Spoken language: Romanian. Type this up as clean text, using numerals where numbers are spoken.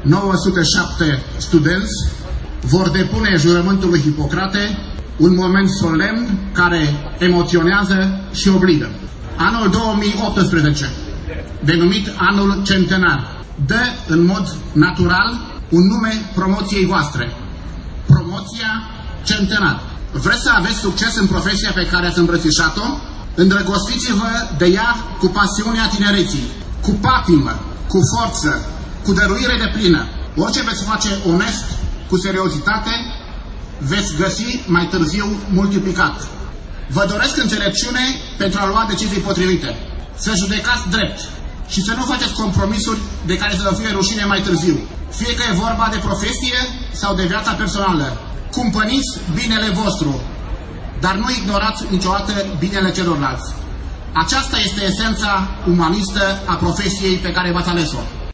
907 studenți vor depune jurământul lui Hipocrate, un moment solemn care emoționează și obligă. Anul 2018, denumit anul centenar, dă în mod natural un nume promoției voastre. Promoția centenar. Vreți să aveți succes în profesia pe care ați îmbrățișat-o? Îndrăgostiți-vă de ea cu pasiunea tinereții, cu patimă, cu forță, cu dăruire deplină. Orice veți face onest, cu seriozitate, veți găsi mai târziu multiplicat. Vă doresc înțelepciune pentru a lua decizii potrivite, să judecați drept și să nu faceți compromisuri de care să vă fie rușine mai târziu. Fie că e vorba de profesie sau de viața personală. Cumpăniți binele vostru, dar nu ignorați niciodată binele celorlalți. Aceasta este esența umanistă a profesiei pe care v-ați ales-o.